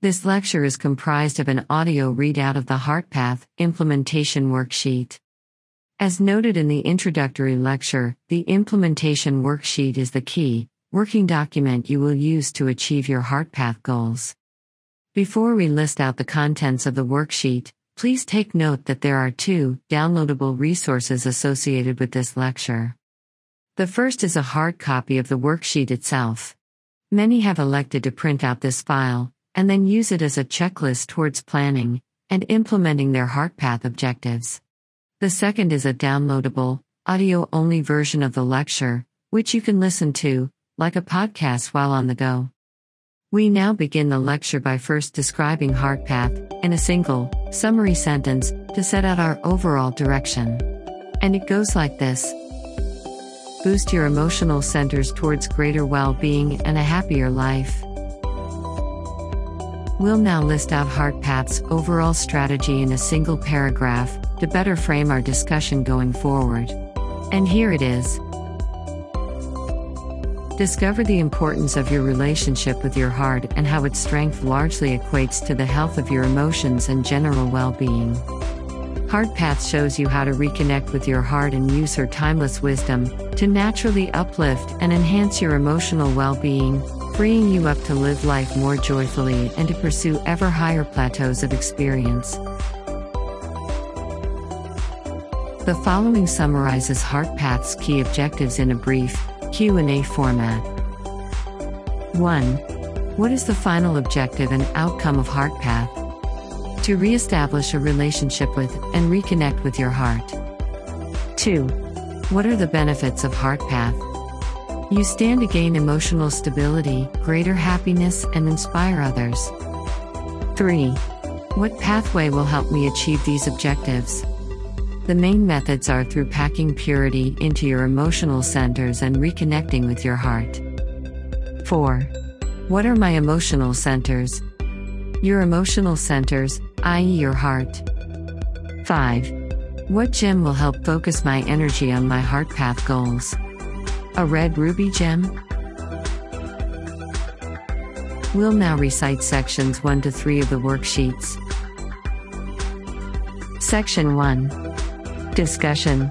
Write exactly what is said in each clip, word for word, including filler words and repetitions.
This lecture is comprised of an audio readout of the HeartPath Implementation Worksheet. As noted in the introductory lecture, the implementation worksheet is the key, working document you will use to achieve your HeartPath goals. Before we list out the contents of the worksheet, please take note that there are two downloadable resources associated with this lecture. The first is a hard copy of the worksheet itself. Many have elected to print out this file, and then use it as a checklist towards planning and implementing their HeartPath objectives. The second is a downloadable, audio-only version of the lecture, which you can listen to, like a podcast while on the go. We now begin the lecture by first describing HeartPath, in a single, summary sentence, to set out our overall direction. And it goes like this. Boost your emotional centers towards greater well-being and a happier life. We'll now list out HeartPath's overall strategy in a single paragraph, to better frame our discussion going forward. And here it is. Discover the importance of your relationship with your heart and how its strength largely equates to the health of your emotions and general well-being. HeartPath shows you how to reconnect with your heart and use her timeless wisdom to naturally uplift and enhance your emotional well-being, freeing you up to live life more joyfully and to pursue ever higher plateaus of experience. The following summarizes HeartPath's key objectives in a brief Q and A format. one. What is the final objective and outcome of HeartPath? To re-establish a relationship with and reconnect with your heart. two. What are the benefits of HeartPath? You stand to gain emotional stability, greater happiness, and inspire others. three. What pathway will help me achieve these objectives? The main methods are through packing purity into your emotional centers and reconnecting with your heart. four. What are my emotional centers? Your emotional centers, that is your heart. five. What gem will help focus my energy on my HeartPath goals? A red ruby gem? We'll now recite sections one to three of the worksheets. Section one. Discussion.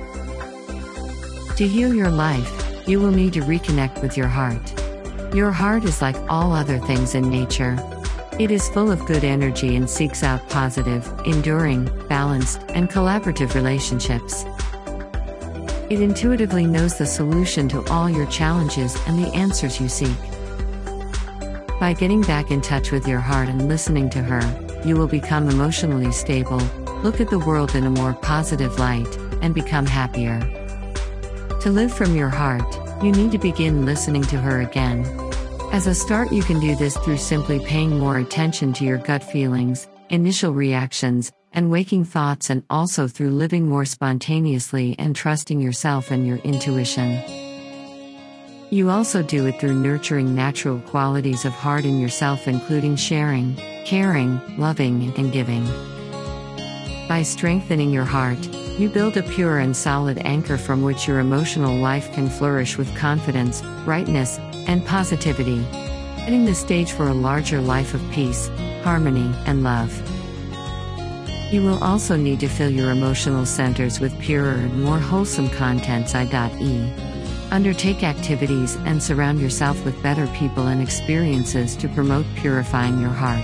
To heal your life, you will need to reconnect with your heart. Your heart is like all other things in nature. It is full of good energy and seeks out positive, enduring, balanced, and collaborative relationships. It intuitively knows the solution to all your challenges and the answers you seek. By getting back in touch with your heart and listening to her, you will become emotionally stable, look at the world in a more positive light, and become happier. To live from your heart, you need to begin listening to her again. As a start, you can do this through simply paying more attention to your gut feelings, initial reactions, and waking thoughts, and also through living more spontaneously and trusting yourself and your intuition. You also do it through nurturing natural qualities of heart in yourself, including sharing, caring, loving, and giving. By strengthening your heart, you build a pure and solid anchor from which your emotional life can flourish with confidence, brightness, and positivity, setting the stage for a larger life of peace, harmony, and love. You will also need to fill your emotional centers with purer and more wholesome contents, that is. Undertake activities and surround yourself with better people and experiences to promote purifying your heart.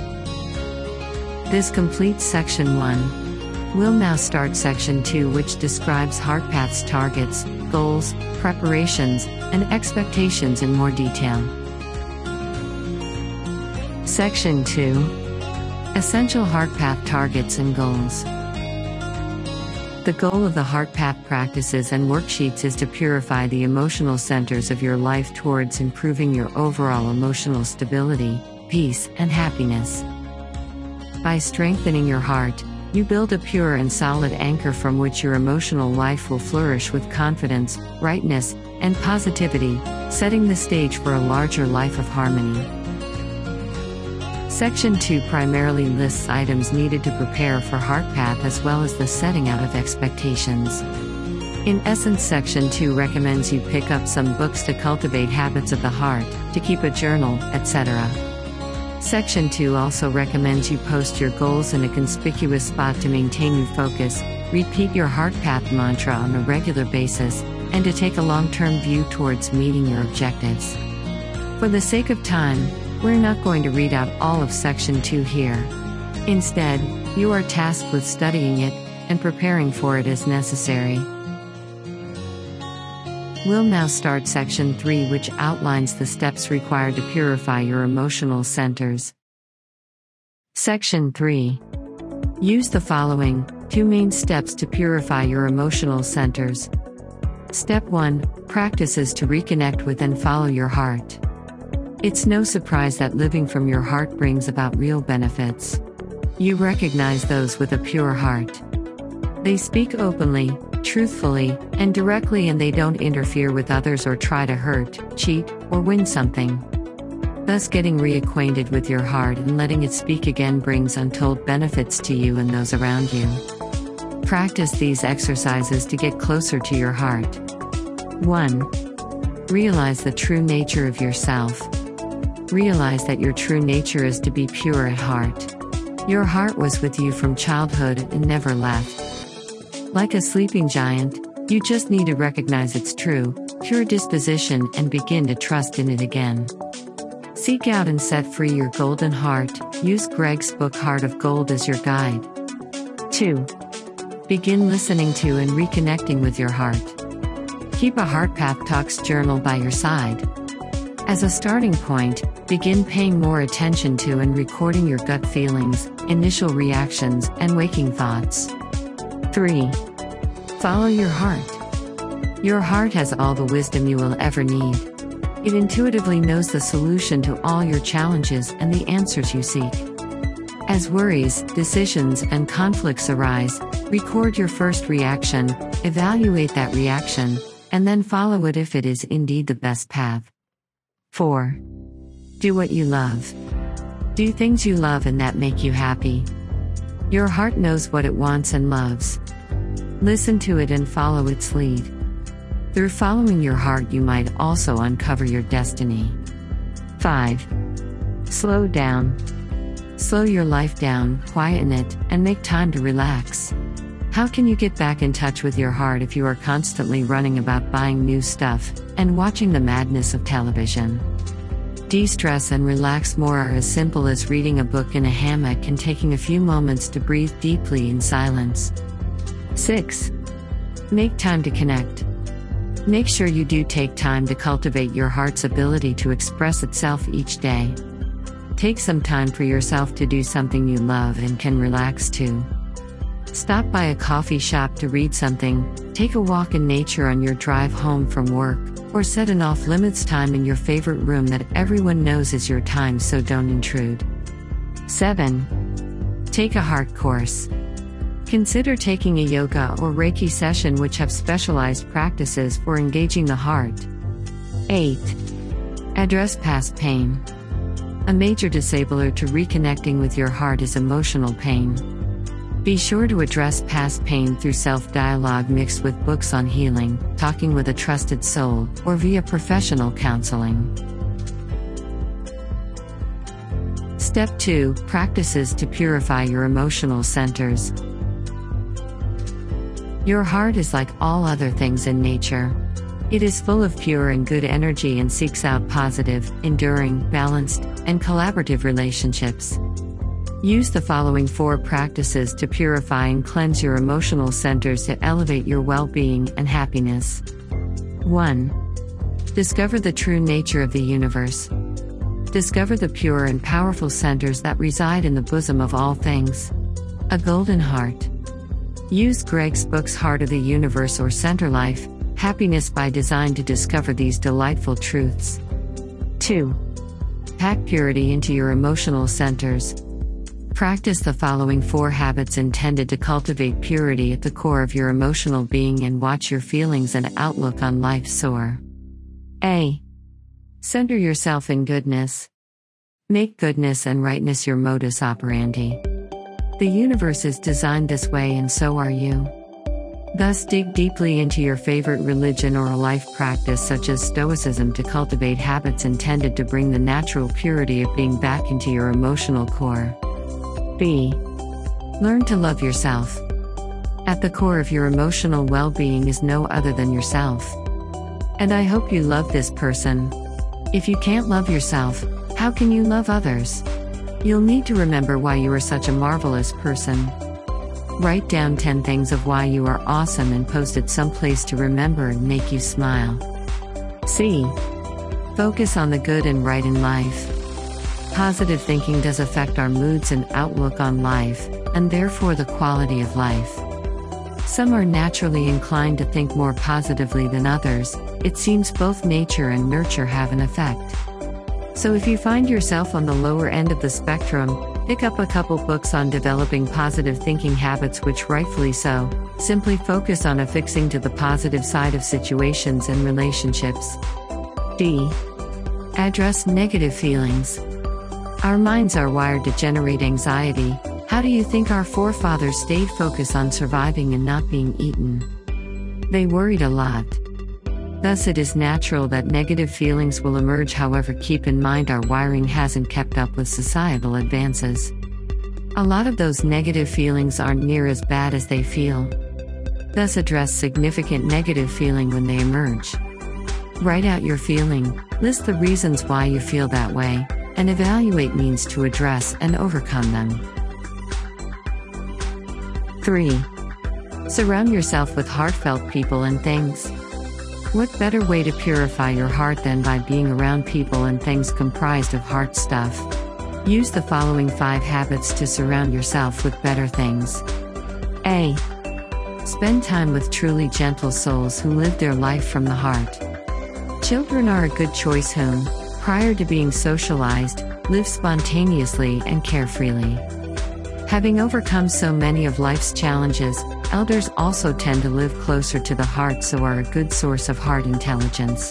This completes section one. We'll now start section two, which describes HeartPath's targets, goals, preparations, and expectations in more detail. Section two. Essential HeartPath targets and goals. The goal of the HeartPath practices and worksheets is to purify the emotional centers of your life towards improving your overall emotional stability, peace, and happiness. By strengthening your heart, you build a pure and solid anchor from which your emotional life will flourish with confidence, brightness, and positivity, setting the stage for a larger life of harmony. Section two primarily lists items needed to prepare for HeartPath as well as the setting out of expectations. In essence, Section two recommends you pick up some books to cultivate habits of the heart, to keep a journal, et cetera. Section two also recommends you post your goals in a conspicuous spot to maintain your focus, repeat your heart path mantra on a regular basis, and to take a long-term view towards meeting your objectives. For the sake of time, we're not going to read out all of Section two here. Instead, you are tasked with studying it and preparing for it as necessary. We'll now start Section three, which outlines the steps required to purify your emotional centers. Section three. Use the following two main steps to purify your emotional centers. Step one. Practices to reconnect with and follow your heart. It's no surprise that living from your heart brings about real benefits. You recognize those with a pure heart. They speak openly, truthfully, and directly, and they don't interfere with others or try to hurt, cheat, or win something. Thus, getting reacquainted with your heart and letting it speak again brings untold benefits to you and those around you. Practice these exercises to get closer to your heart. one. Realize the true nature of yourself. Realize that your true nature is to be pure at heart. Your heart was with you from childhood and never left. Like a sleeping giant, you just need to recognize its true, pure disposition and begin to trust in it again. Seek out and set free your golden heart. Use Greg's book Heart of Gold as your guide. two. Begin listening to and reconnecting with your heart. Keep a Heart Path Talks journal by your side. As a starting point, begin paying more attention to and recording your gut feelings, initial reactions, and waking thoughts. three. Follow your heart. Your heart has all the wisdom you will ever need. It intuitively knows the solution to all your challenges and the answers you seek. As worries, decisions, and conflicts arise, record your first reaction, evaluate that reaction, and then follow it if it is indeed the best path. four. Do what you love. Do things you love and that make you happy. Your heart knows what it wants and loves. Listen to it and follow its lead. Through following your heart, you might also uncover your destiny. five. Slow down. Slow your life down, quieten it, and make time to relax. How can you get back in touch with your heart if you are constantly running about buying new stuff and watching the madness of television? De-stress and relax more are as simple as reading a book in a hammock and taking a few moments to breathe deeply in silence. six. Make time to connect. Make sure you do take time to cultivate your heart's ability to express itself each day. Take some time for yourself to do something you love and can relax to. Stop by a coffee shop to read something, take a walk in nature on your drive home from work, or set an off-limits time in your favorite room that everyone knows is your time, so don't intrude. seven. Take a heart course. Consider taking a yoga or Reiki session which have specialized practices for engaging the heart. eight. Address past pain. A major disabler to reconnecting with your heart is emotional pain. Be sure to address past pain through self-dialogue mixed with books on healing, talking with a trusted soul, or via professional counseling. Step two. Practices to purify your emotional centers. Your heart is like all other things in nature. It is full of pure and good energy and seeks out positive, enduring, balanced, and collaborative relationships. Use the following four practices to purify and cleanse your emotional centers to elevate your well-being and happiness. one. Discover the true nature of the universe. Discover the pure and powerful centers that reside in the bosom of all things. A golden heart. Use Greg's book's Heart of the Universe or Center Life, Happiness by Design to discover these delightful truths. two. Pack purity into your emotional centers. Practice the following four habits intended to cultivate purity at the core of your emotional being and watch your feelings and outlook on life soar. A. Center yourself in goodness. Make goodness and rightness your modus operandi. The universe is designed this way and so are you. Thus, dig deeply into your favorite religion or a life practice such as Stoicism to cultivate habits intended to bring the natural purity of being back into your emotional core. B. Learn to love yourself. At the core of your emotional well-being is no other than yourself. And I hope you love this person. If you can't love yourself, how can you love others? You'll need to remember why you are such a marvelous person. Write down ten things of why you are awesome and post it someplace to remember and make you smile. C. Focus on the good and right in life. Positive thinking does affect our moods and outlook on life, and therefore the quality of life. Some are naturally inclined to think more positively than others. It seems both nature and nurture have an effect. So if you find yourself on the lower end of the spectrum, pick up a couple books on developing positive thinking habits, which rightfully so, simply focus on affixing to the positive side of situations and relationships. D. Address negative feelings. Our minds are wired to generate anxiety. How do you think our forefathers stayed focused on surviving and not being eaten? They worried a lot. Thus it is natural that negative feelings will emerge. However, keep in mind our wiring hasn't kept up with societal advances. A lot of those negative feelings aren't near as bad as they feel. Thus address significant negative feeling when they emerge. Write out your feeling, list the reasons why you feel that way, and evaluate means to address and overcome them. three. Surround yourself with heartfelt people and things. What better way to purify your heart than by being around people and things comprised of heart stuff? Use the following five habits to surround yourself with better things. A. Spend time with truly gentle souls who live their life from the heart. Children are a good choice whom, prior to being socialized, live spontaneously and carefreely. Having overcome so many of life's challenges, elders also tend to live closer to the heart, so are a good source of heart intelligence.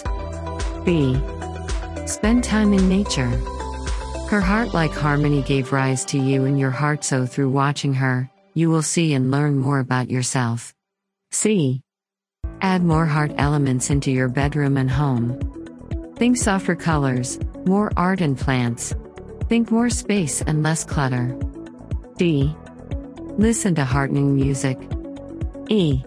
B. Spend time in nature. Her heart-like harmony gave rise to you in your heart, so through watching her, you will see and learn more about yourself. C. Add more heart elements into your bedroom and home. Think softer colors, more art and plants. Think more space and less clutter. D. Listen to heartening music. E.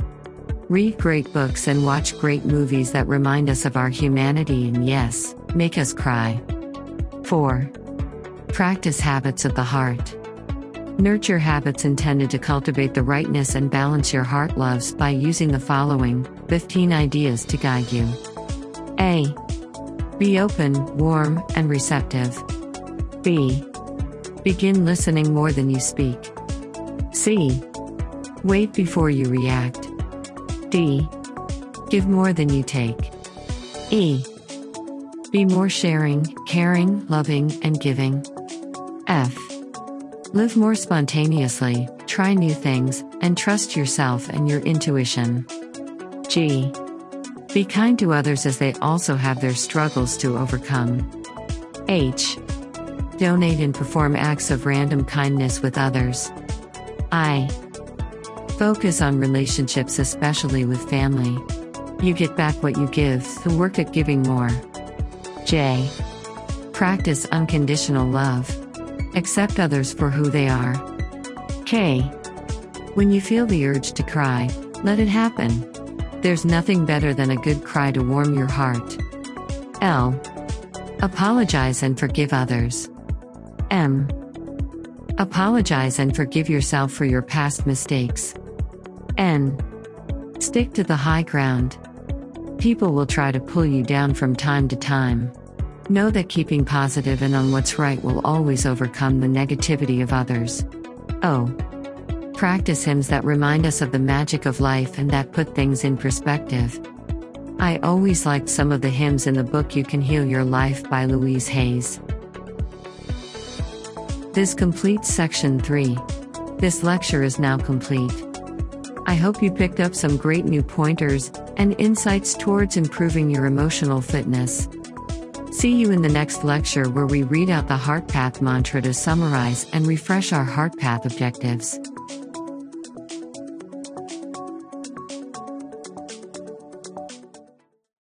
Read great books and watch great movies that remind us of our humanity and, yes, make us cry. four. Practice habits of the heart. Nurture habits intended to cultivate the rightness and balance your heart loves by using the following fifteen ideas to guide you. A. Be open, warm, and receptive. B. Begin listening more than you speak. C. Wait before you react. D. Give more than you take. E. Be more sharing, caring, loving, and giving. F. Live more spontaneously, try new things, and trust yourself and your intuition. G. Be kind to others as they also have their struggles to overcome. H. Donate and perform acts of random kindness with others. I. Focus on relationships, especially with family. You get back what you give, so work at giving more. J. Practice unconditional love. Accept others for who they are. K. When you feel the urge to cry, let it happen. There's nothing better than a good cry to warm your heart. L. Apologize and forgive others. M. Apologize and forgive yourself for your past mistakes. N. Stick to the high ground. People will try to pull you down from time to time. Know that keeping positive and on what's right will always overcome the negativity of others. O. Practice hymns that remind us of the magic of life and that put things in perspective. I always liked some of the hymns in the book You Can Heal Your Life by Louise Hayes. This completes section three. This lecture is now complete. I hope you picked up some great new pointers and insights towards improving your emotional fitness. See you in the next lecture, where we read out the Heart Path mantra to summarize and refresh our Heart Path objectives.